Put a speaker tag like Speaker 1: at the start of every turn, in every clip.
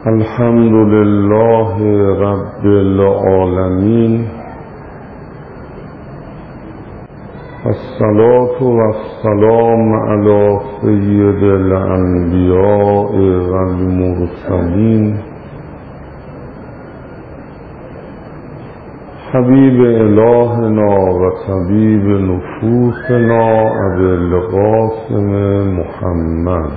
Speaker 1: الحمد لله رب العالمين، الصلاة والسلام على سيد الأنبياء والمرسلين حبيب إلهنا وطبيب نفوسنا أبي القاسم محمد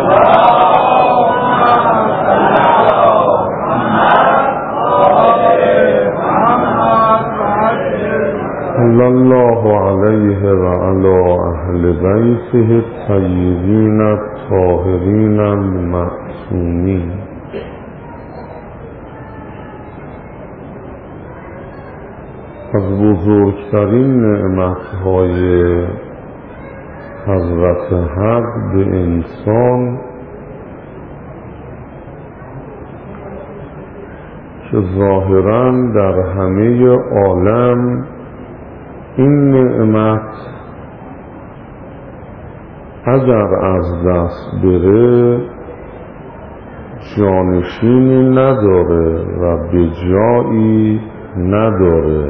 Speaker 1: صلى الله عليه وعلى أهل بيته الطيبين الطاهرين المعصومين. از بزرگترین نعمتهای حضرت حق به انسان که ظاهراً در همه عالم این نعمت اگر از دست بره جانشینی نداره و به جایی نداره،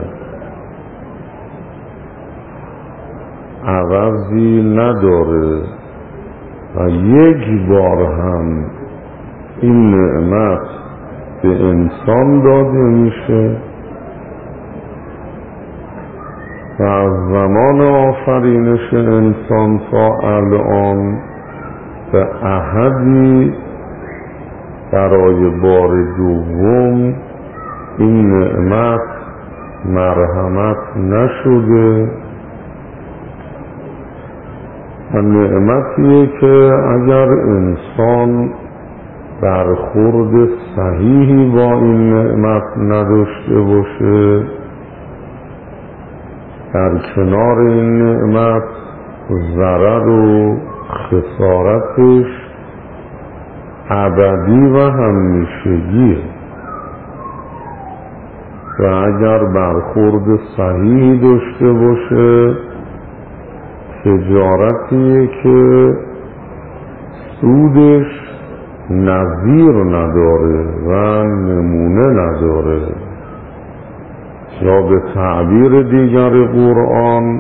Speaker 1: عوضی نداره و یک بار هم این نعمت به انسان داده میشه و از زمان آفرینش انسان تا الان به احدی برای بار دوم این نعمت مرحمت نشده و نعمتیه که اگر انسان برخورد صحیحی با این نعمت نداشته باشه، در کنار این نعمت ضرر و خسارتش ابدی و همیشگیه و اگر برخورد صحیحی داشته باشه تجارتیه که سودش نظیر نداره و نمونه نداره، یا به تعبیر دیگر قرآن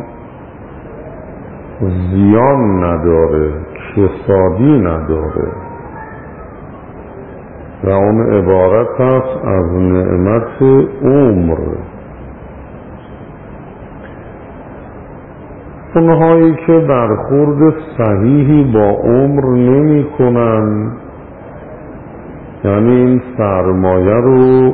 Speaker 1: زیان نداره، کسادی نداره و اون عبارت است از نعمت عمر. اونهایی که برخورد صحیحی با عمر نمی کنن، یعنی این سرمایه رو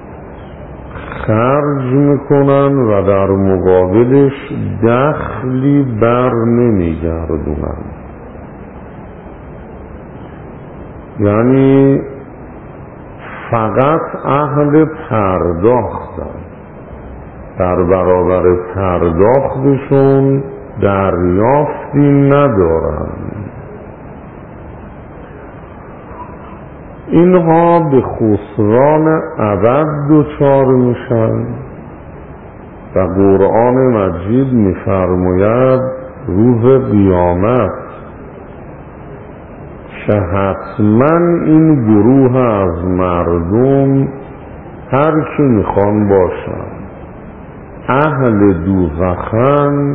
Speaker 1: خرج میکنن و در مقابلش دخلی بر نمیگردونن، یعنی فقط اهل پرداختن، در برابر پرداختشون دریافتی ندارن، اینها به خسران ابد دچار میشن و قرآن مجید میفرماید روز قیامت که حتما این گروه از مردم هر کی میخوان باشن اهل دوزخن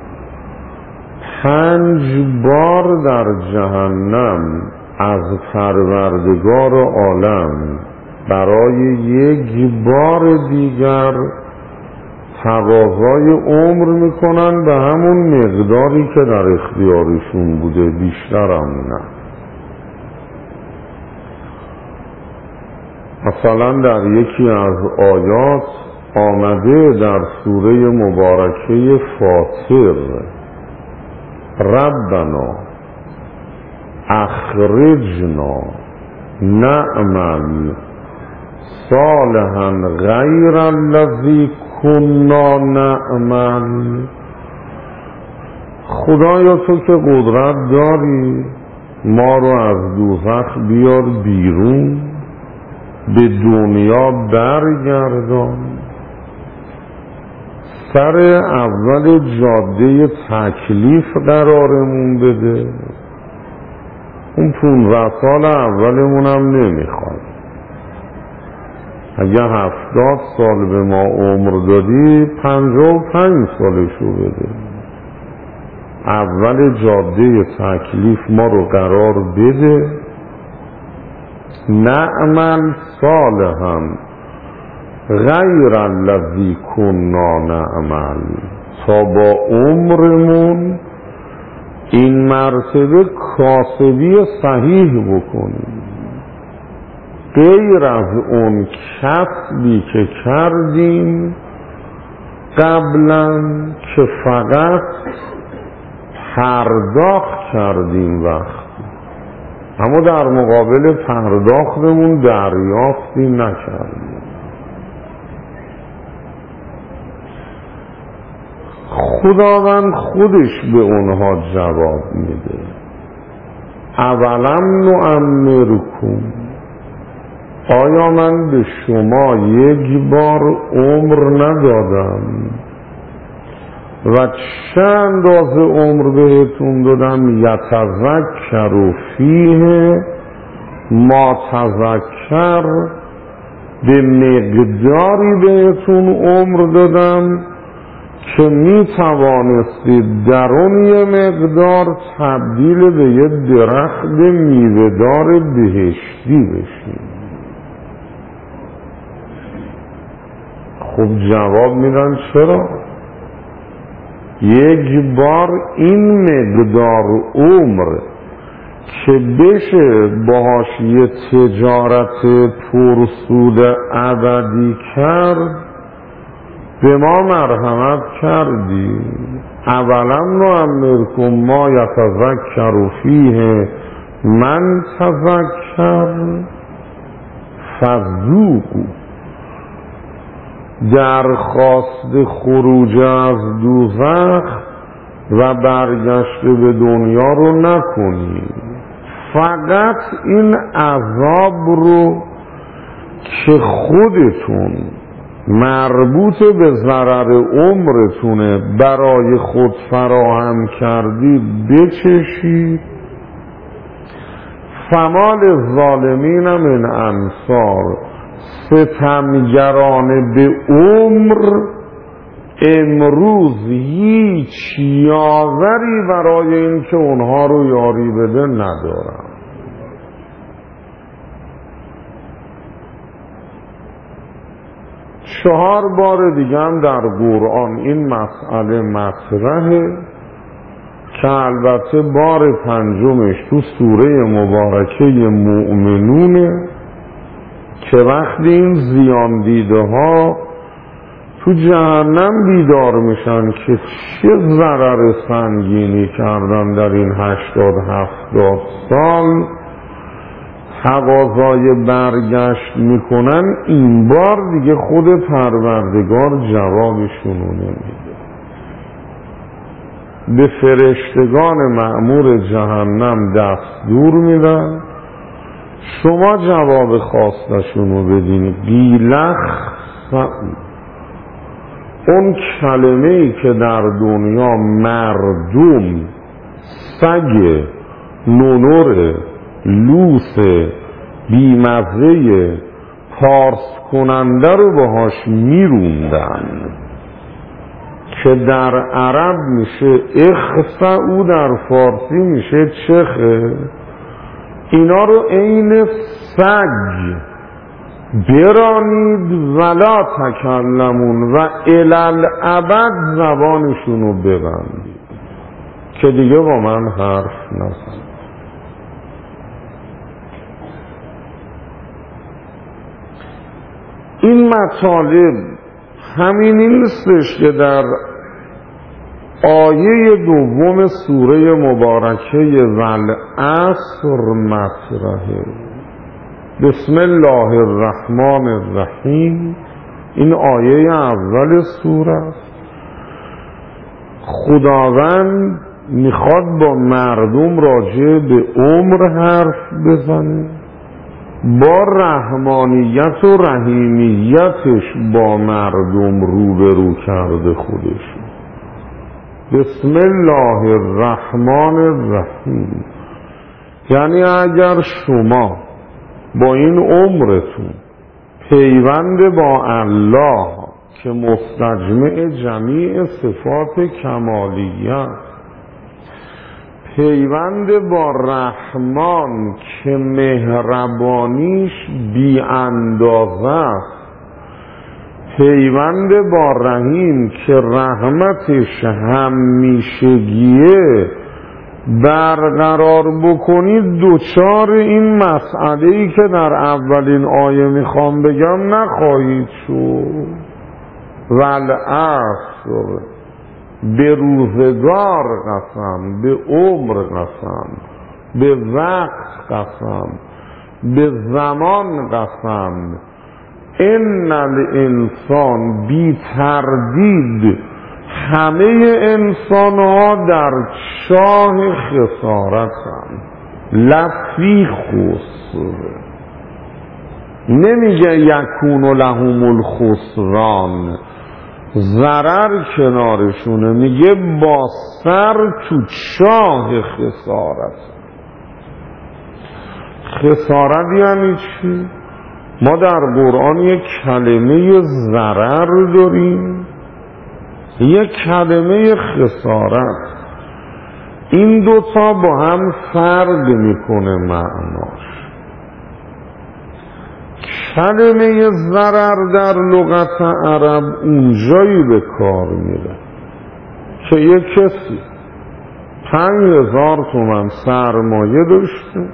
Speaker 1: 5 بار در جهنم از پروردگار عالم برای یک بار دیگر تقاضای عمر میکنن به همون مقداری که در اختیارشون بوده، بیشتر هم نه. مثلا در یکی از آیات آمده در سوره مبارکه فاطر ربنا اخرجنا نعمل صالحا غیر الذی کنا نعمل. خدایا تو که قدرت داری ما رو از دوزخ بیار بیرون، به دنیا برگردان، سر اول جاده تکلیف قرارمون بده، اون 15 سال اولمون هم نمیخواد، اگه 70 سال به ما عمر دادی 55 سالشو بده. اول جاده تکلیف ما رو قرار بده، نعمل صالحا غیر الذی کنا نعمل، تا با عمرمون این مرتبه کاسبی صحیح بکنیم، غیر از اون کسبی که کردیم قبلا که فقط پرداخت کردیم وقت، اما در مقابل پرداختمون دریافتی نکردیم. خداوند خودش به اونها جواب میده. اولم نعمرکم، آیا من به شما یک بار عمر ندادم و چه اندازه عمر بهتون دادم؟ یتذکر فیه ما تذکر، به مقداری بهتون عمر دادم که می توانستید در اون یه مقدار تبدیل به یه درخت میوه‌دار بهشتی بشید. خب جواب میدن چرا؟ یک بار این مقدار عمر که بشه باهاش یه تجارت پرسود ابدی کرد به ما مرحمت کردی. اولم نعمرکم ما یتذکر فیه من تذکر فذوقوا، درخواست خروج از دوزخ و برگشت به دنیا رو نکنید، فقط این عذاب رو که خودتون مربوط به ضرر عمرتونه برای خود فراهم کردید بچشید. فمال ظالمین من انصار، ستمگران به عمر امروز هیچ یاوری برای اینکه اونها رو یاری بده ندارن. چهار بار دیگه هم در قرآن این مسئله مطرحه که البته بار پنجمش تو سوره مبارکه مؤمنونه که وقتی این زیان دیده ها تو جهنم بیدار میشن که چه ضرر سنگینی کردن در این 80-70 سال، تقاضای برگشت میکنن، این بار دیگه خود پروردگار جوابشونو نمیده. به فرشتگان مأمور جهنم دستور میدن شما جواب خواستشونو بدین. گیلخ اون کلمه‌ای که در دنیا مردم سگ نونور لوس بیمزه پارس کننده رو باهاش میروندن که در عرب میشه اخسعو، در فارسی میشه چخه، اینا رو عین سگ برانید ولا تکلمون و الالعبد زبانشونو ببندید که دیگه با من حرف نزن. این مطالب همین نیستش که در آیه دوم سوره مبارکه والعصر مطرحه. بسم الله الرحمن الرحیم، این آیه اول سوره است. خداوند میخواد با مردم راجع به عمر حرف بزنه، با رحمانیت و رحیمیتش با مردم روبرو کرده خودش. بسم الله الرحمن الرحیم، یعنی اگر شما با این عمرتون پیوند با الله که مستجمع جمیع صفات کمالیه، پیوند با رحمان که مهربانیش بی اندازه است، پیوند با رحیم که رحمتش همیشگیه برقرار بکنید، دوچار این مسئله‌ای که در اولین آیه میخوام بگم نخواهید شد. والعصر، به روزگار قسم، به عمر قسم، به وقت قسم، به زمان قسم، ان الانسان بی تردید همه انسان ها در چاه خسارتن، لفی خسر. نمیگه یکون لهم الخسران، ضرر کنارشونه، میگه با سر تو چاه خسارت. خسارت یعنی چی؟ ما در قرآن یک کلمه ضرر داریم، یک کلمه خسارت. این دوتا با هم فرق میکنه معناش. کلمه ضرر در لغت عرب اونجایی به کار میره که یک کسی 5,000 تومان سرمایه داشته،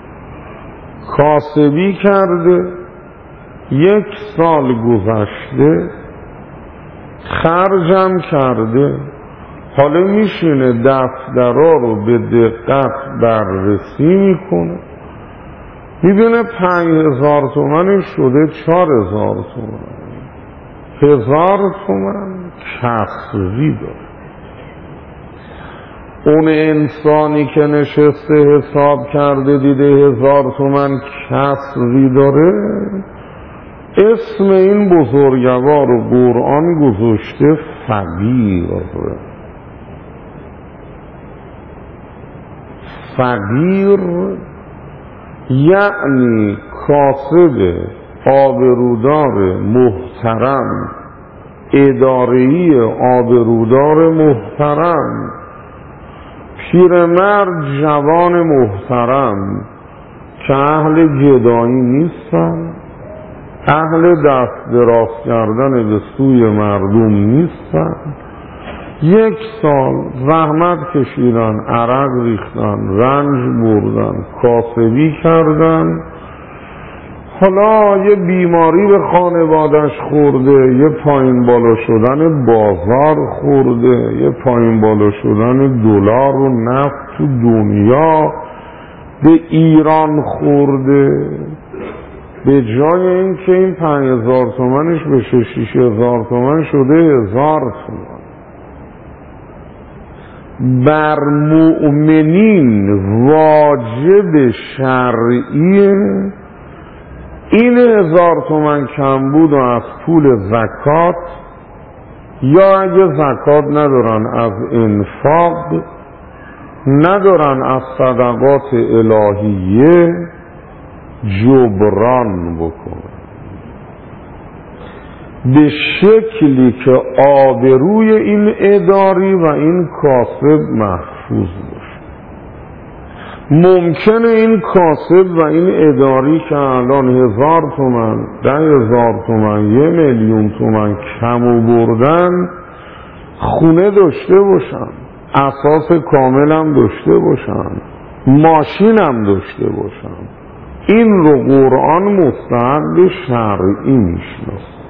Speaker 1: کاسبی کرده، 1 سال گذشته خرجم کرده، حالا میشینه دفترها رو به دقت بررسی میکنه، میبینه 5,000 تومنش شده 4,000 تومن، 1,000 تومن کسری داره. اون انسانی که نشسته حساب کرده دیده 1,000 تومن کسری داره، اسم این بزرگوار رو قرآن گذاشته فقیر. فقیر یعنی کاسب آبرودار محترم، اداره‌ای آبرودار محترم، پیرمرد جوان محترم که اهل گدایی نیستن، اهل دست دراز کردن به سوی مردم نیستن، 1 سال زحمت کشیدن، عرق ریختن، رنج بردن، کاسبی کردن، حالا یه بیماری به خانوادش خورده، یه پایین بالا شدن بازار خورده، یه پایین بالا شدن دلار و نفت تو دنیا به ایران خورده. به جای این که این 5,000 تومنش بشه 6,000 تومن شده 1,000 تومن. بر مؤمنین واجب شرعیه این 1,000 تومن کم بود و از پول زکات، یا اگه زکات ندارن از انفاق، ندارن از صدقات الهیه، جبران بکنن به شکلی که آبروی این اداری و این کاسب محفوظ باشه. ممکنه این کاسب و این اداری که الان 1,000 تومن، 10,000 تومن، 1,000,000 تومن کم بردن، خونه داشته باشن، اساس کامل هم داشته باشن، ماشین هم داشته باشن. این رو قرآن مستحق شرعی میشناسه.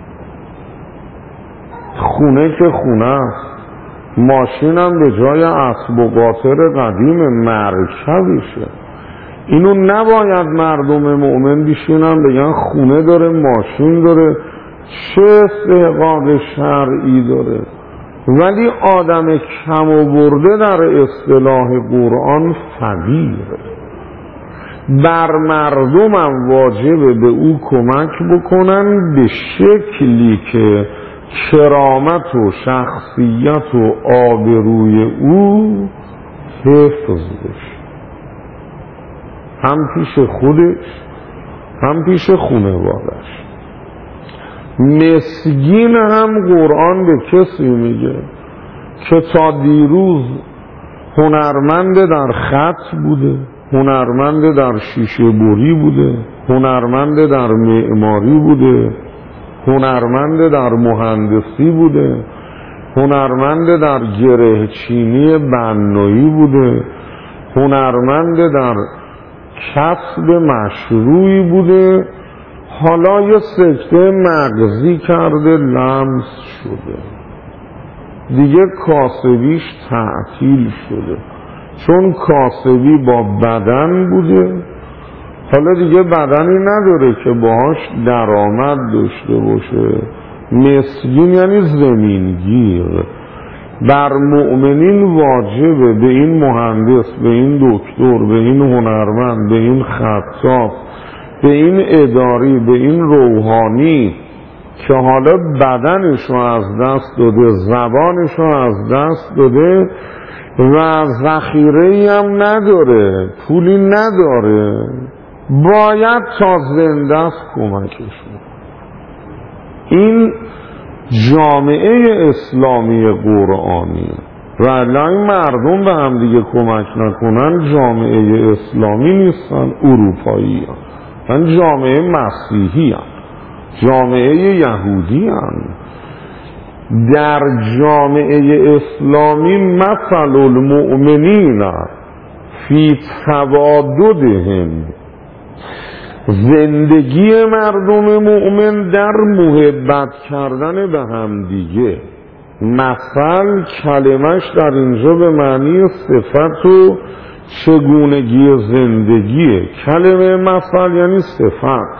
Speaker 1: خونه که خونه است، ماشین هم به جای اسب و قاطر قدیم مرکبشه. اینو نباید مردم مؤمن بشینن بگن خونه داره، ماشین داره، چه استحقاق شرعی داره. ولی آدم کم و برده در اصطلاح قرآن فقیره. بر مردم هم واجبه به او کمک بکنن به شکلی که کرامت و شخصیت و آبروی او حفظ بشه، هم پیش خودش هم پیش خانواده‌اش. مسگین هم قرآن به کسی میگه که تا دیروز هنرمند در خط بوده، هنرمند در شیشه بری بوده، هنرمند در معماری بوده، هنرمند در مهندسی بوده، هنرمند در گره چینی بنایی بوده، هنرمند در کسب مشروعی بوده، حالا یه سکته مغزی کرده لمس شده، دیگه کاسبیش تعطیل شده، چون کاسبی با بدن بوده حالا دیگه بدنی نداره که باهاش درآمد داشته باشه. مسکین یعنی زمینگیر. بر مؤمنین واجبه به این مهندس، به این دکتر، به این هنرمند، به این خطاط، به این اداری، به این روحانی که حالا بدنشو از دست داده، زبانشو از دست داده و ذخیره‌ای هم نداره، پولی نداره، باید تا زنده است کمکش. این جامعه اسلامی قرآنی و این مردم به هم دیگه کمک نکنن جامعه اسلامی نیستن، اروپایی هستن، جامعه مسیحی هستن، جامعه یهودی هستن. در جامعه اسلامی مثل المؤمنین فی تواددهم، زندگی مردم مؤمن در محبت کردن به هم دیگه. مثل کلمش در اینجا به معنی صفت و چگونگی زندگیه. کلمه مثل یعنی صفت.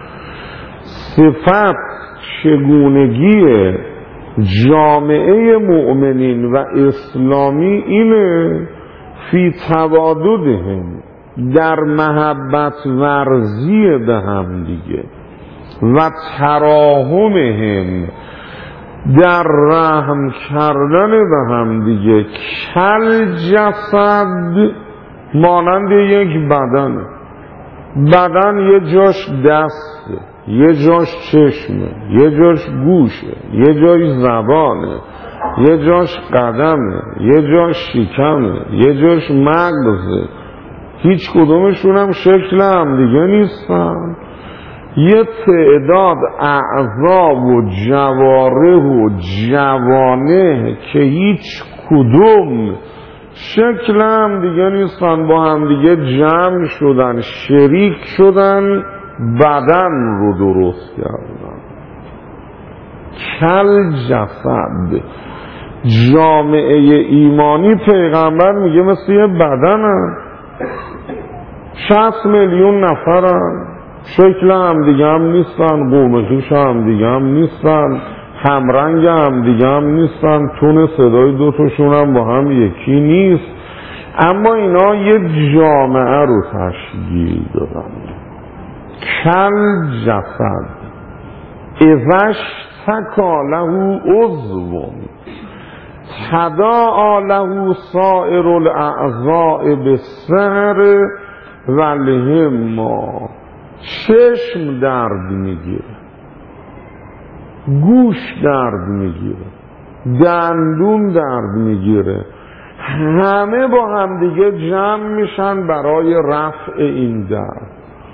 Speaker 1: صفت چگونگی جامعه مؤمنین و اسلامی اینه فی تواددهم، در محبت ورزی به هم دیگه، و تراحمهم، در رحم کردن به هم دیگه. کل جسد، مانند یک بدن. بدن یه جاش دسته، یه جاش چشمه، یه جاش گوشه، یه جاش زبانه، یه جاش قدمه، یه جاش شکمه، یه جاش مغزه. هیچ کدومشون هم شکل هم دیگه نیستن. یه تعداد اعضا و جوارح و جوانه که هیچ کدوم شکل هم دیگه نیستن، با هم دیگه جمع شدن، شریک شدن، بدن رو درست کردن. کل جسد. جامعه ایمانی پیغمبر میگه مثل یه بدنه، 60 میلیون نفرن، شکل هم دیگه هم نیستن، قوم خویش هم دیگه هم نیستن، همرنگ هم دیگه هم نیستن، تون صدای دوتاشون هم با هم یکی نیست، اما اینا یه جامعه رو تشکیل دادن. کل جسد اذا اشتکا له عضو تداعی له سائر الاعضاء بالسهر والحمى. چشم درد میگیره، گوش درد میگیره، دندون درد میگیره، همه با هم دیگه جمع میشن برای رفع این درد.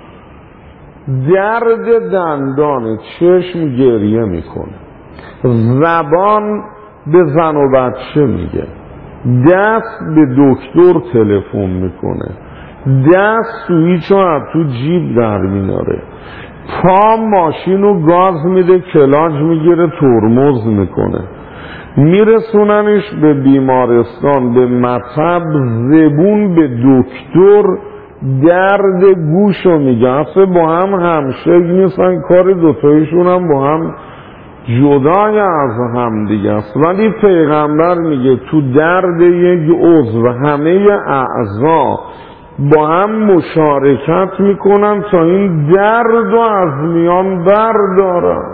Speaker 1: درد دندان، چشم گریه میکنه، زبان به زن و بچه میگه، دست به دکتر تلفن میکنه، دست سویچو از تو جیب در میناره، پا ماشین رو گاز میده، کلاج میگیره، ترمز میکنه، میرسوننش به بیمارستان، به مطب، زبون به دکتر، درد گوشو میگه. اصلا با هم همشکل نیستن، کار دوتایشون هم با هم جدای از هم دیگه است، ولی پیغمبر میگه تو درد یک عضو همه اعضا با هم مشارکت میکنن تا این درد رو از میان بردارن.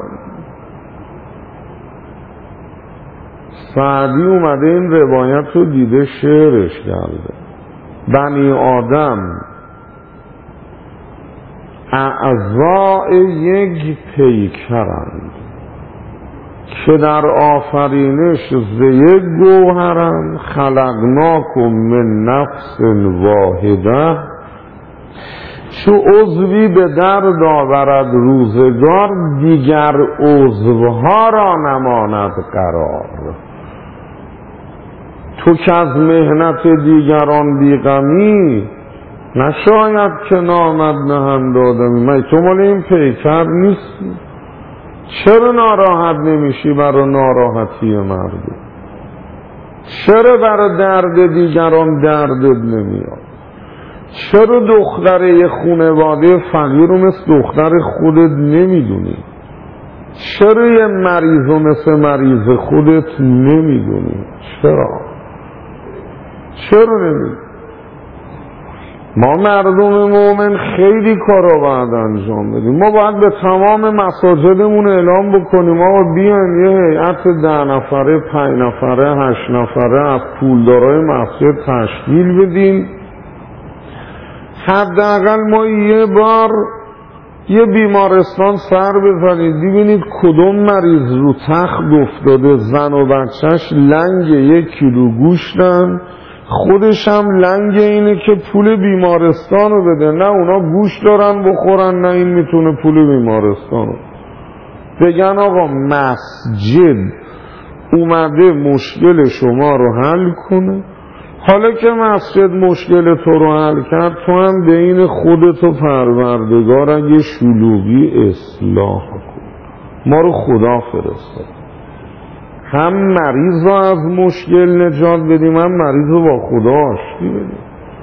Speaker 1: سعدی اومده این روایت رو دیده، شعرش کرده. بنی آدم اعضاء یک پیکرند، که در آفرینش ز یک گوهرم خلقناکم من نفس واحده، چو عضوی به درد آورد روزگار دیگر عضوها را نماند قرار. تو که از مهنت دیگران بیغمی نشاید که نامد نهند آدمی. من تو مال این پیکر نیستی؟ چرا ناراحت نمیشی برای ناراحتی مردم؟ چرا برای درد دیگران دردت نمیاد؟ چرا دختر یه خانواده فقیر رو مثل دختر خودت نمیدونی؟ چرا یه مریض رو مثل مریض خودت نمیدونی؟ چرا نمیدونی؟ ما مردم مومن خیلی کارا باید انجام بدیم. ما باید به تمام مساجدمون اعلام بکنیم آقا بیان یه هیئت 10 نفره 5 نفره 8 نفره از پولدارای مسجد تشکیل بدیم. حداقل ما یه بار یه بیمارستان سر بزنید ببینید کدوم مریض رو تخت افتاده، زن و بچهش لنگ 1 کیلو گوشتن، خودش هم لنگ اینه که پول بیمارستان رو بده. نه اونا گوش دارن بخورن، نه این میتونه پول بیمارستان رو بگن. آقا مسجد اومده مشکل شما رو حل کنه. حالا که مسجد مشکل تو رو حل کرد، تو هم بین خودت و پروردگار اگه شلوغی اصلاح کن. ما رو خدا فرستاد هم مریض رو از مشکل نجات بدیم، هم مریض رو با خدا آشتی بدیم.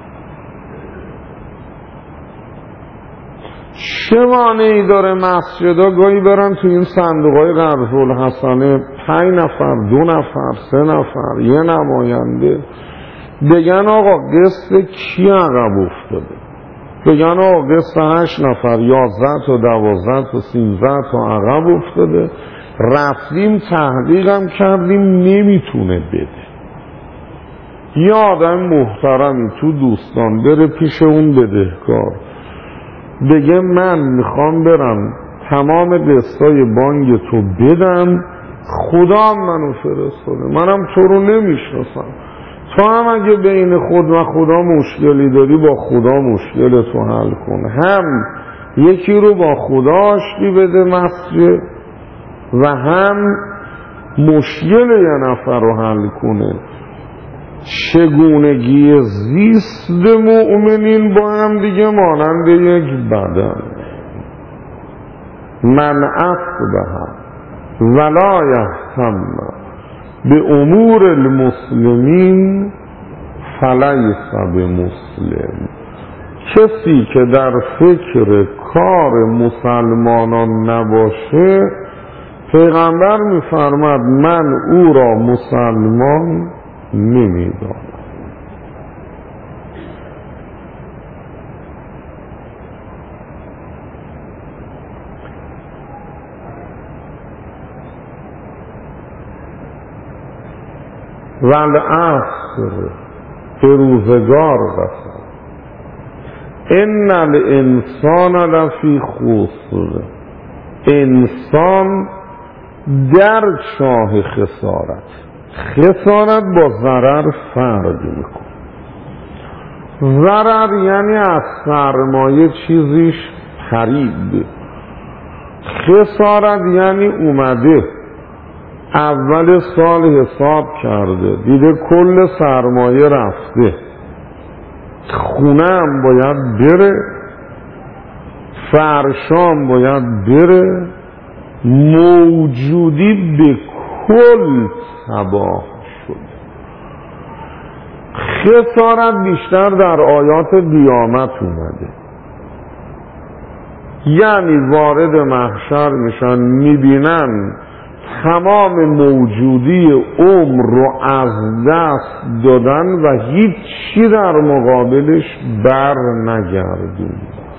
Speaker 1: چه مانعی داره مسجدها گاهی برن تو این صندوقهای قرض الحسنه 5 نفر 2 نفر 3 نفر یه نماینده بگن آقا قسط کی عقب افتاده، بگن آقا قسط 8 نفر 11 تا 12 تا 13 تا عقب افتاده، رفتیم تحقیقم کردیم نمیتونه بده. یه آدم محترمی تو دوستان بره پیش اون بدهکار بگه من میخوام برم تمام قسطای بانک تو بدم، خدا منو فرستاده، منم تو رو نمیشناسم، تو هم اگه بین خود و خدا مشکلی داری با خدا مشکل تو حل کن. هم یکی رو با خدا آشتی بده مسجد و هم مشکل یه نفر رو حل کنه. چگونگی زیست مؤمنین با هم دیگه مانند یک بدن. من اصبح ولا یهتم به امور المسلمین فلیس بمسلم. کسی که در فکر کار مسلمانان نباشه، پیغمبر میفرماد من او را مسلمان نمیدانم. والعصر به روزگار قسم ان الانسان لفی خسر. انسان در چاه خسارت. خسارت با ضرر فرق میکنه. ضرر یعنی از سرمایه چیزیش پرید. خسارت یعنی اومده اول سال حساب کرده دیده کل سرمایه رفته، خونه هم باید بره، فرشام باید بره، موجودی به کل تباه شد. خسارت بیشتر در آیات قیامت اومده، یعنی وارد محشر میشن میبینن تمام موجودی عمر رو از دست دادن و هیچ چی در مقابلش بر نگردون.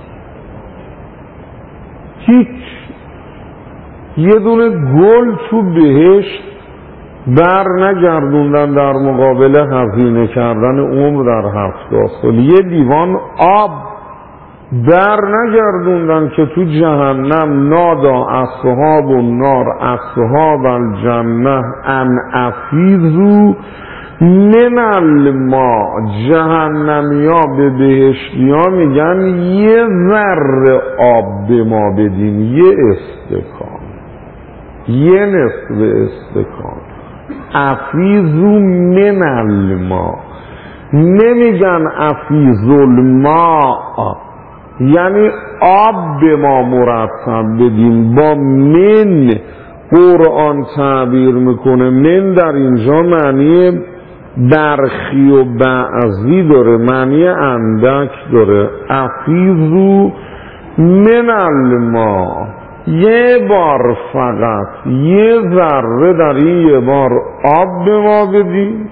Speaker 1: هیچ یه دونه گل تو بهشت بر نگردوندن در مقابل هزینه کردن عمر در 70 سال. یه لیوان آب در نگردوندن که تو جهنم نادا اصحاب النار اصحاب الجنه ان افیضوا من الماء. جهنمیا به بهشتیا میگن یه ذره آب به ما بدین، یه استکان، یه نصف استکان. افیضوا من الماء، نمیگن افیض الماء، یعنی آب به ما مرتب بدین. با من قرآن تعبیر میکنه. من در اینجا معنی برخی و بعضی داره، معنی اندک داره. افیضوا من الماء، یه بار فقط یه ذره در این یه بار آب به ما بدین.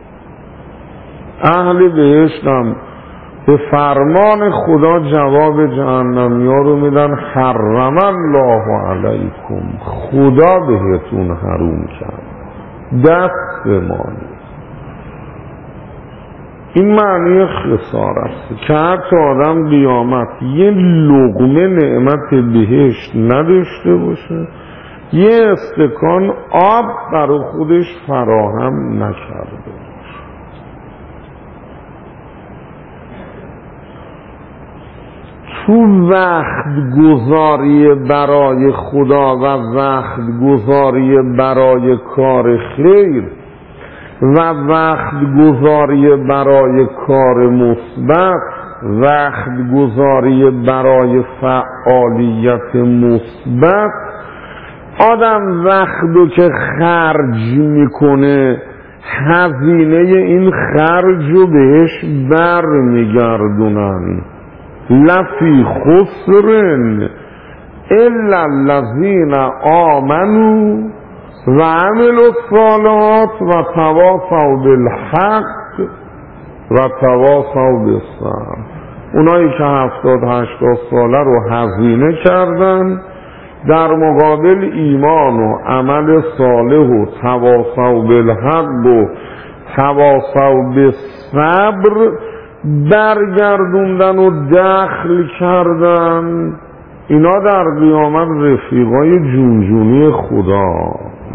Speaker 1: اهل بهشتم به فرمان خدا جواب جهنمیا رو میدن حرم الله علیکم، خدا بهتون حروم کرد، دست ما نیست. این معنی خسارت که حتی آدم قیامت یه لقمه نعمت بهشت نداشته باشه، یه استکان آب برای خودش فراهم نکرده. تو وقت گذاری برای خدا و وقت گذاری برای کار خیر و وقت گذاری برای کار مثبت، وقت گذاری برای فعالیت مثبت، آدم وقتو که خرج میکنه هزینه این خرج رو بهش بر میگردونن. لفی خسرن الا الذین آمنوا و عملوا الصالحات و تواصوا بالحق و تواصوا بالصبر. اونایی که 70-80 ساله رو هزینه کردن در مقابل ایمان و عمل صالح و تواصوا بالحق و تواصوا بالصبر برگردوندن و دخل کردن، اینا در قیامت رفیقای جونجونی خدا.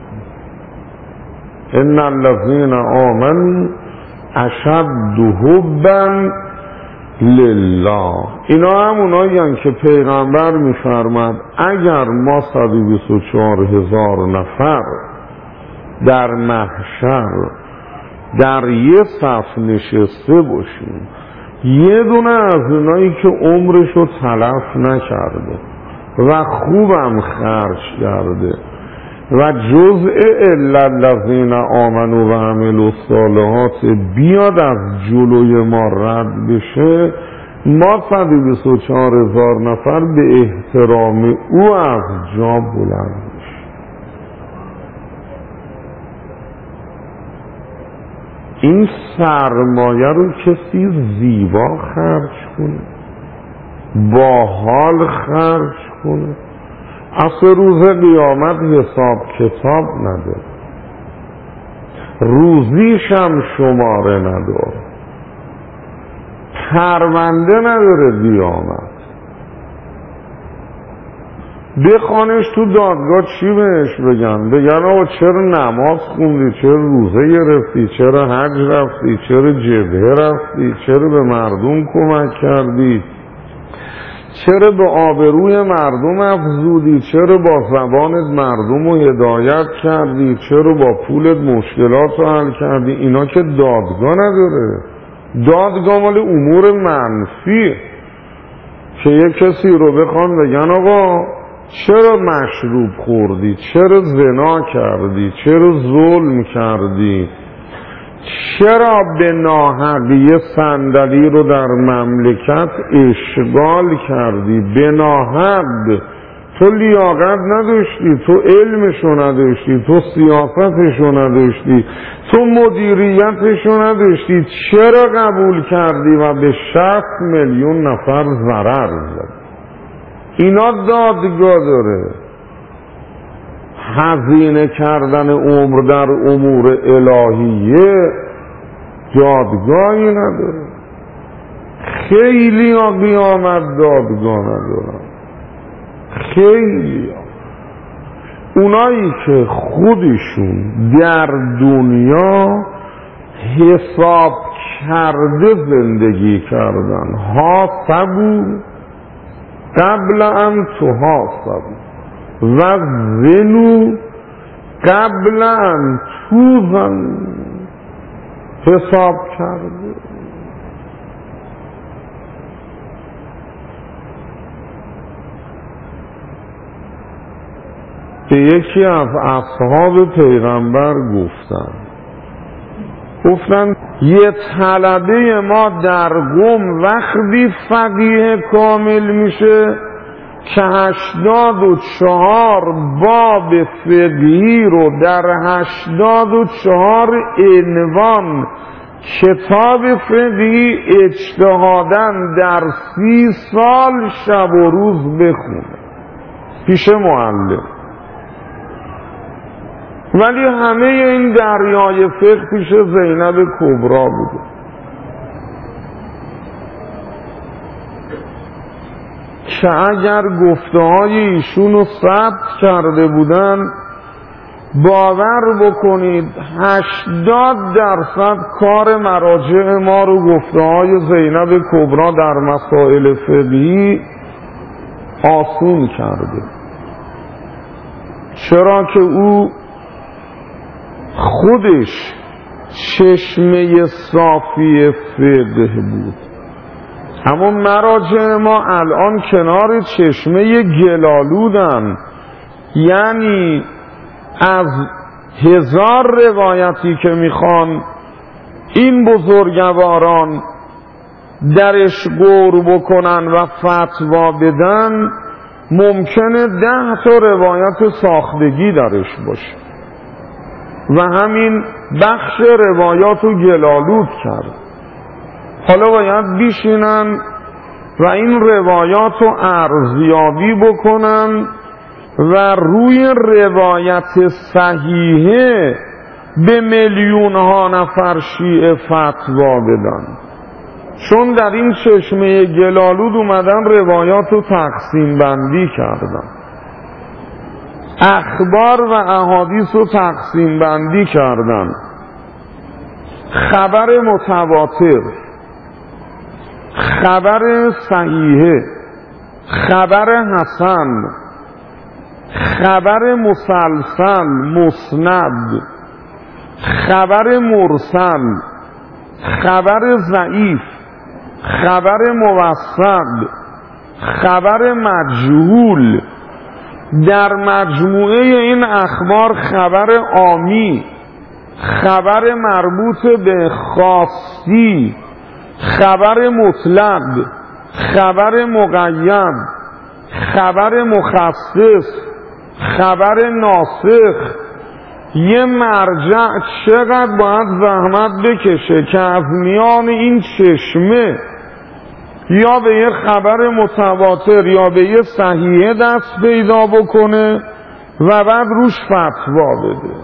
Speaker 1: ان الذین آمنوا اشد حبا لله. اینا هم اونایی که پیغمبر میفرماد اگر ما 124,000 نفر در محشر در یه صف نشسته باشیم، یه دونه از اونایی که عمرشو تلف نکرده و خوبم خرج کرده و جزء الا الذین آمنوا و عملوا الصالحات بیاد از جلوی ما رد بشه، ما 124,000 نفر به احترام او از جا بلند. این سرمایه رو کسی زیبا خرج کنه، با حال خرج کنه، اصلا روز قیامت حساب کتاب نداره، روزیش هم شماره نداره، پرونده نداره قیامت. بخوانش تو دادگاه چی بهش بگن؟ بگن آقا چرا نماز خوندی، چرا روزه گرفتی، چرا حج رفتی، چرا جبهه رفتی، چرا به مردم کمک کردی، چرا به آبروی مردم افزودی، چرا با زبانت مردم رو هدایت کردی، چرا با پولت مشکلات رو حل کردی. اینا که دادگاه نداره. دادگاه مال امور منفی که یک کسی رو بخوان بگن آقا چرا مشروب خوردی، چرا زنا کردی، چرا ظلم کردی، چرا به ناحق صندلی رو در مملکت اشغال کردی، به ناحق تو لیاقت نداشتی، تو علمشو نداشتی، تو سیاستشو نداشتی، تو مدیریتشو نداشتی، چرا قبول کردی و به 60 میلیون نفر ضرر زد. اینا دادگاه داره. هزینه کردن عمر در امور الهیه دادگاهی نداره. خیلی ها قیامت دادگاه ندارن، خیلی ها. اونایی که خودشون در دنیا حساب کرده زندگی کردن، حاسبوا قبل ان تحاسبوا و زنوا قبل ان توزنوا، حساب کرده. به یکی از اصحاب پیغمبر گفتن یه طلبه ما در قم وقتی فقیه کامل میشه که 84 باب فقهی رو در 84 عنوان کتاب فقهی اجتهاداً در 30 سال شب و روز بخونه پیش معلم. ولی همه این دریای فقه پیش زینب کبرا بوده. که اگر گفته های ایشون رو ثبت کرده بودن، باور بکنید 80% کار مراجع ما رو گفته های زینب کبرا در مسائل فقهی آسون کرده. چرا که او خودش چشمه صافی فقه بود. اما مراجع ما الان کنار چشمه گلالودن، یعنی از 1000 روایتی که میخوان این بزرگواران درش غور بکنن و فتوا بدن، ممکنه 10 تا روایت ساختگی درش باشه و همین بخش روایات رو گلالود کرد. حالا باید بیشینن و این روایات رو ارزیابی بکنن و روی روایت صحیحه به میلیون ها نفر شیعه فتوا بدن. چون در این چشمه گلالود اومدن روایات رو تقسیم بندی کردن، اخبار و احادیث رو تقسیم بندی کردن. خبر متواتر، خبر صحیحه، خبر حسن، خبر مسلسل مسند، خبر مرسل، خبر ضعیف، خبر موثق، خبر مجهول. در مجموعه این اخبار خبر عامی، خبر مربوط به خاصی، خبر مطلق، خبر مقید، خبر مخصص، خبر ناسخ. یه مرجع چقدر باید زحمت بکشه که از میان این چشمه یا به یه خبر متواتر یا به یه صحیحه دست پیدا بکنه و بعد روش فتوا بده.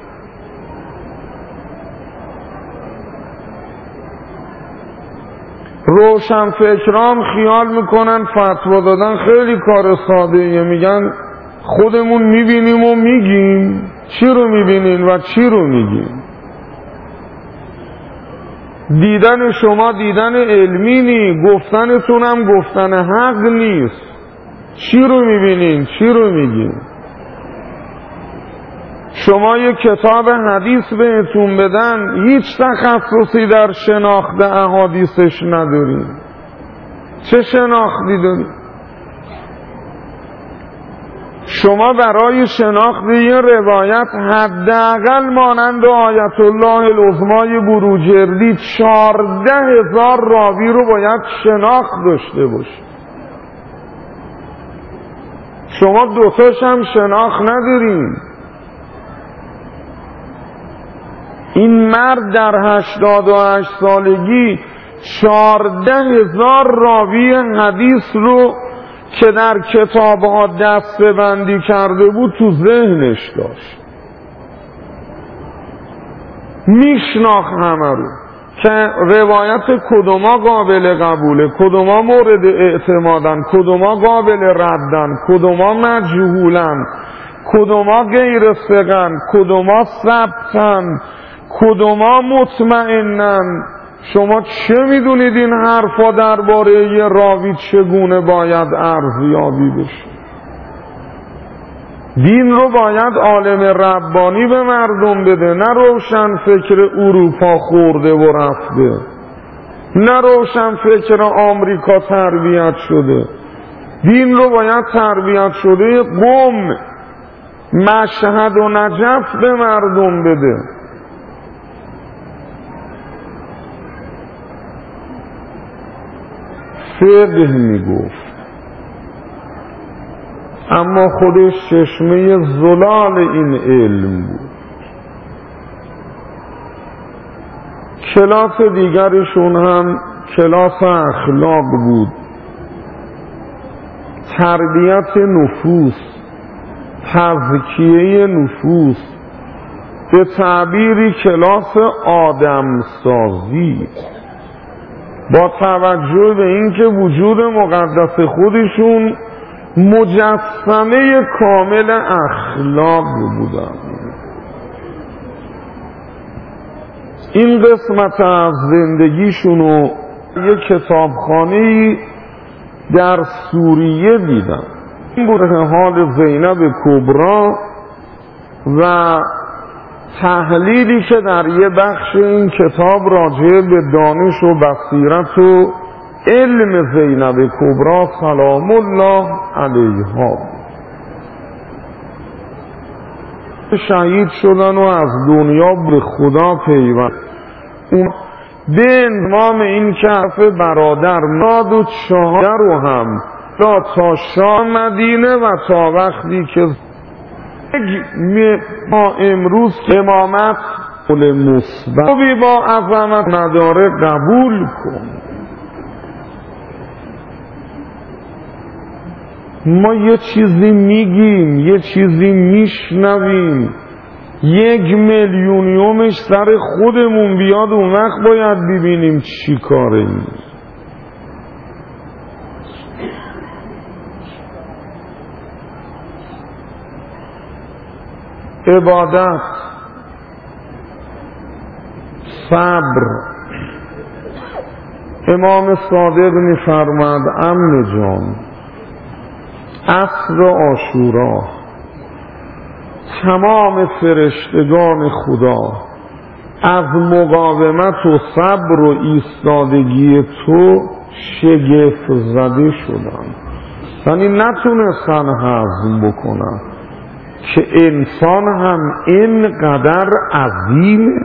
Speaker 1: روشنفکران خیال میکنن فتوا دادن خیلی کار ساده‌ایه، میگن خودمون میبینیم و میگیم. چی رو میبینین و چی رو میگیم؟ دیدن شما دیدن علمی نی، گفتنتونم گفتن حق نیست. چی رو میبینین؟ چی رو میگین؟ شما یک کتاب حدیث بهتون بدن، هیچ تخصصی در شناخت احادیثش ندارین. چه شناختی دارین؟ شما برای شناخت یه روایت حداقل مانند آیت الله العظمای بروجردی 14,000 راوی رو باید شناخت داشته باشید. شما دوتاش هم شناخت ندارین. این مرد در 88 سالگی 14,000 راوی حدیث رو که در کتابها دسته بندی کرده بود تو ذهنش داشت، میشناخت همه رو. که روایت کدوما قابل قبوله، کدوما مورد اعتمادن، کدوما قابل ردن، کدوما مجهولن، کدوما غیر ثقن، کدوما ثبتن، کدوما مطمئنن. شما چه میدونید این حرفا درباره یه راوی چگونه باید ارزیابی بشه؟ دین رو باید عالم ربانی به مردم بده، نه روشن فکر اروپا خورده و رفته، نه روشن فکر آمریکا تربیت شده. دین رو باید تربیت شده قم، مشهد و نجف به مردم بده. فقه میگفت، اما خودش چشمه زلال این علم بود. کلاس دیگرشون هم کلاس اخلاق بود، تربیت نفوس، تزکیه نفوس، به تعبیری کلاس آدم سازی، با توجه به اینکه وجود مقدس خودشون مجسمه کامل اخلاق بودن. این قسمت از زندگیشونو یک کتابخانه‌ای در سوریه دیدم. این بود حال زینب کبرا و تحلیلی که در یه بخش این کتاب راجع به دانش و بصیرت و علم زینب کبرا سلام الله علیها شهید شدن و از دنیا به خدا پیوند. اون به انضمام این کف برادر ناد و چهار رو هم تا شام مدینه و تا وقتی که ما امروز امامت مثبت با عظمت نداره قبول کن. ما یه چیزی میگیم، یه چیزی میشنویم، 1,000,000 سر خودمون بیاد، اون وقت باید ببینیم چی کاره این. عبادت، صبر. امام صادق می‌فرماد عمه جان، عصر عاشورا تمام فرشتگان خدا از مقاومت و صبر و ایستادگی تو شگفت زده شدن، یعنی نتونستن هضم بکنن که انسان هم اینقدر عظیمه.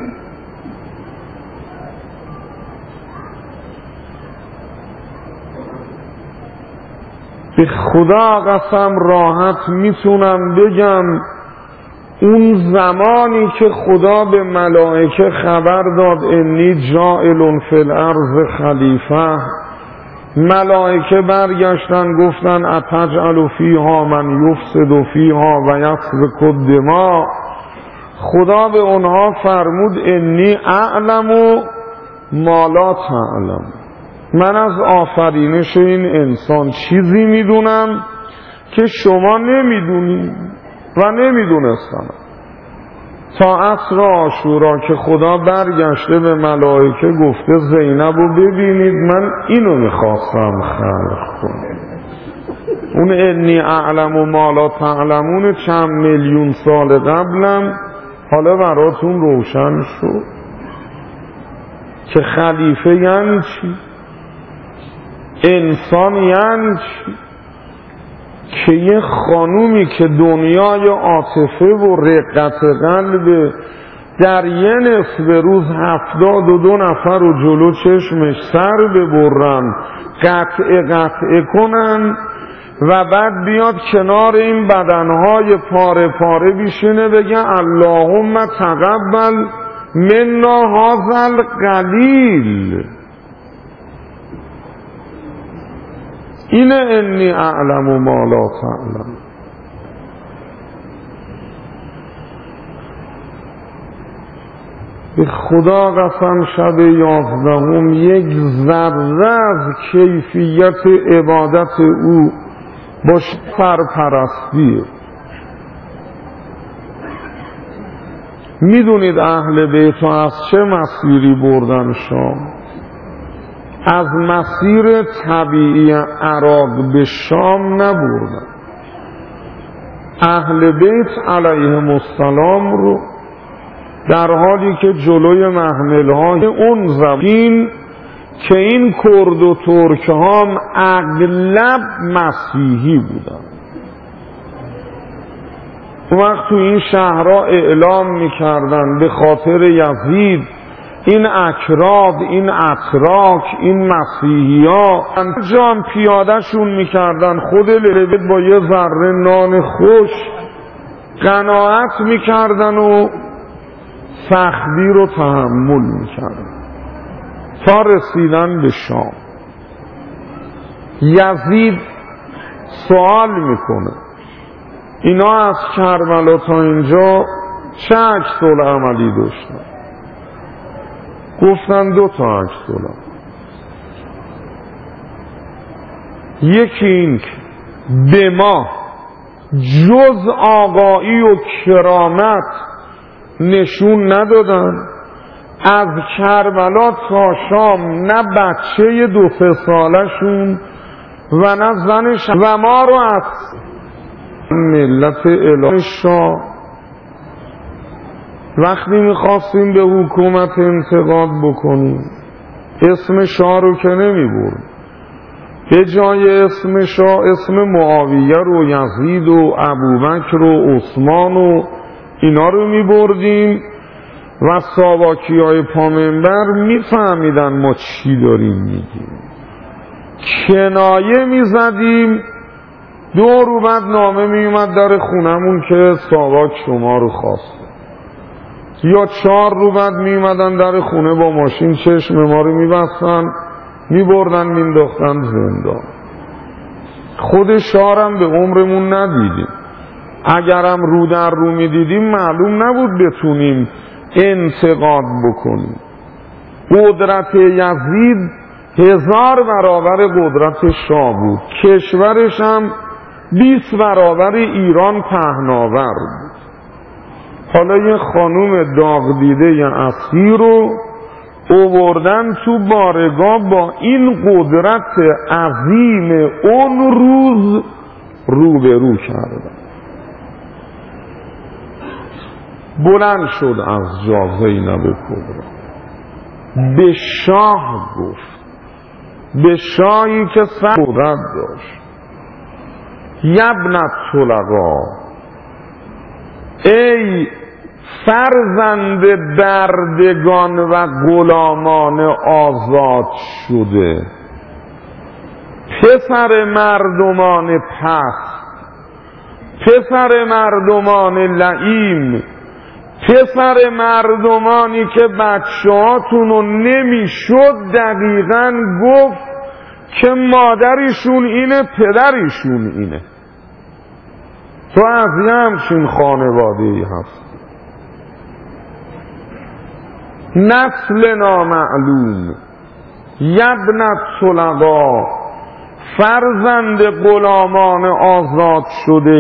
Speaker 1: به خدا قسم راحت میتونم بگم اون زمانی که خدا به ملائکه خبر داد انی جاعل فی الارض خلیفه، ملائکه برگشتن گفتن اتجعل فیها من یفسد فیها و یسفک الدماء. خدا به اونها فرمود انی اعلم ما لا تعلم، من از آفرینش این انسان چیزی میدونم که شما نمیدونید و نمیدونستم. تا عصر عاشورا که خدا برگشته به ملائکه گفته زینبو ببینید من اینو میخواستم خلق کنم. اون انی اعلم و ما لا تعلمون چند میلیون سال قبلم حالا براتون روشن شد که خلیفه یعنی چی، انسان یعنی چی، که یه خانومی که دنیای عاطفه و رقت قلب در یه نصف روز 72 نفر رو جلو چشمش سر ببرن، قطعه کنن و بعد بیاد کنار این بدنهای پاره پاره بیشینه بگه اللهم تقبل منا هذا القلیل. این انی اعلم و ما لا تعلم. به خدا قسم شب 11 یک ذره از کیفیت عبادت او با سرپرستیه. میدونید اهل بیت از چه مسیری بردن شام؟ از مسیر طبیعی عراق به شام نبردن. اهل بیت علیهم السلام رو در حالی که جلوی محمل‌های اون زمین که این کرد و ترک هم اغلب مسیحی بودن، اون وقت تو این شهرها اعلام میکردن به خاطر یزید این اکراد، این اتراک، این مسیحی ها جان پیاده شون میکردن، خود لبید با یه ذره نان خوش قناعت میکردن و سختی رو تحمل میکردن تا رسیدن به شام. یزید سوال میکنه اینا از کربلا تا اینجا چه عکس العملی داشتن؟ گفتن 2 تا عکس العمل. یکی این که به ما جز آقایی و کرامت نشون ندادن، از کربلا تا شام نه بچه 2-3 سالشون و نه زنش و ما رو از ملت الهی شاه وقتی میخواستیم به حکومت انتقاد بکنیم اسم شاه رو که نمیبرد، به جای اسم شاه اسم معاویه و یزید و ابوبکر و عثمان و اینا رو میبردیم و ساواکی های پامنبر میفهمیدن ما چی داریم میگیم، کنایه میزدیم. 2 روز بعد نامه میومد در خونمون که ساواک شما رو خواسته، یا 4 روز بعد میومدن در خونه با ماشین چشم ما رو میبستن میبردن مینداختن زندان. خود شارم به عمرمون ندیدیم، اگرم رو در رو میدیدیم معلوم نبود بتونیم انتقاد بکنیم. قدرت یزید 1000 برابر قدرت شاه بود، کشورش هم 20 برابر ایران پهناور بود. حالا یه خانوم داغ دیده اسیر رو آوردن تو بارگاه با این قدرت عظیم اون روز روبرو کردن. بلند شد از جا زینب کبرا به شاه گفت، به شاهی که قدرت داشت، یبنت طلقا، ای فرزند بردگان و غلامان آزاد شده، پسر مردمان پست، پسر مردمان لعیم، پسر مردمانی که بچه‌هاتون رو نمیشد دقیقاً گفت که مادریشون اینه پدریشون اینه. تو از یه همچین خانواده‌ای هست، نسل نامعلوم، یبنت طلقا، فرزند غلامان آزاد شده،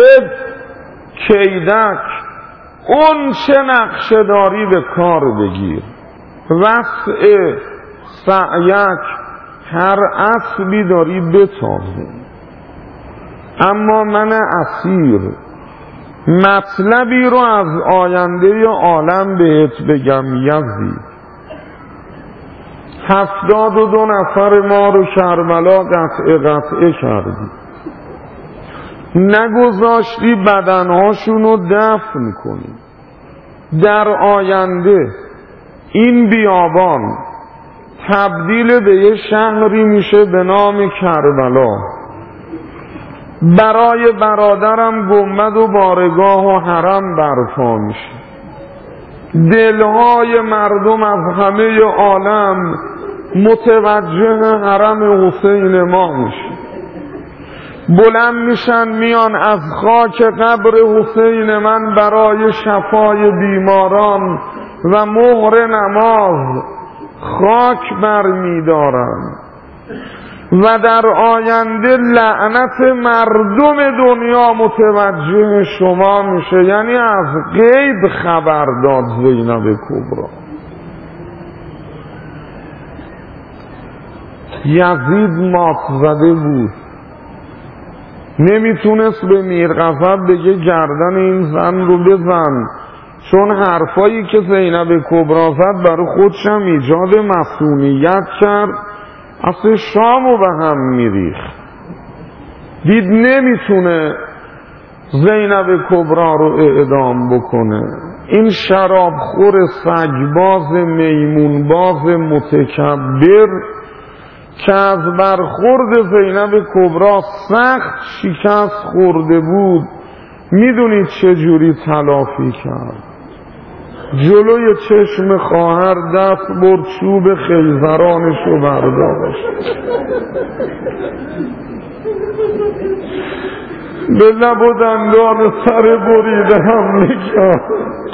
Speaker 1: کیدک، اون چه نقشه داری به کار بگیر، وسع سعیک، هر اسبی داری بتازه. اما من اسیر مطلبی رو از آینده عالم بهت بگم یزید، 72 نفر ما رو کربلا قطعه کردی، نگذاشتی بدنهاشون رو دفن کنی. در آینده این بیابان تبدیل به یه شهری میشه به نام کربلا، برای برادرم گنبد و بارگاه و حرم برپا میشه، دلهای مردم از همه عالم متوجه حرم حسین ما میشه، بلند میشن میان از خاک قبر حسین من برای شفای بیماران و مهر نماز خاک برمی‌دارم و در آینده لعنت مردم دنیا متوجه شما میشه. یعنی از غیب خبر داد زینب کبری. یزید مات زده بود، نمیتونست به میرغضب بگه گردن این زن رو بزن، چون حرفایی که زینب کبری زد برای خودشم ایجاد مسئولیت کرد، اصلا شامو به هم میریخت. دید نمیتونه زینب کبری رو اعدام بکنه. این شرابخور سگباز میمونباز متکبر که از برخورد زینب کبری سخت شکست خورده بود، میدونید چه جوری تلافی کرد؟ جلوی چشم خواهر دست برد، چوب خیزرانشو برداشت، به لب و دندان سر بریده حمله کرد.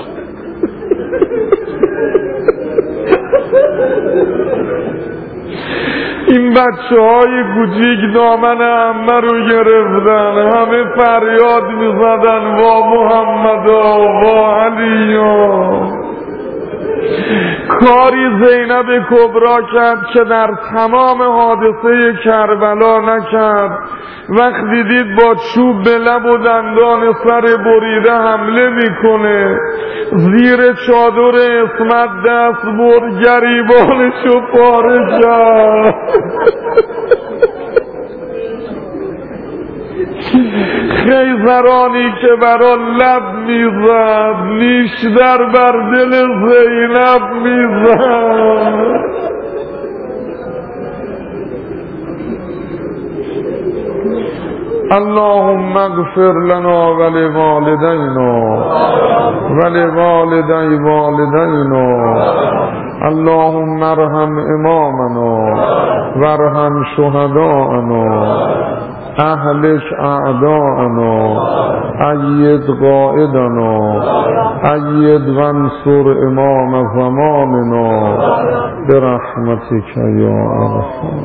Speaker 1: این بچه های کوچیک دامن عمه رو گرفتن، همه فریاد میزدن وا محمدا وا علیا. کاری زینب کبری کرد که در تمام حادثه کربلا نکرد. وقتی دید با چوب به لب و دندان سر بریده حمله میکنه، زیر چادر عصمت دست برد، گریبانشو پاره کرد. خیزرانی که برا لب میزد، نیشدر بر دل زینب میزد. اللهم اغفر لنا ولوالدینا ولوالدی والدینا. اللهم ارحم امامنا وارحم شهداءنا، اهلك اعداءنا، اید قائدنا، اید وانصر امام زماننا برحمتك یا ارحم.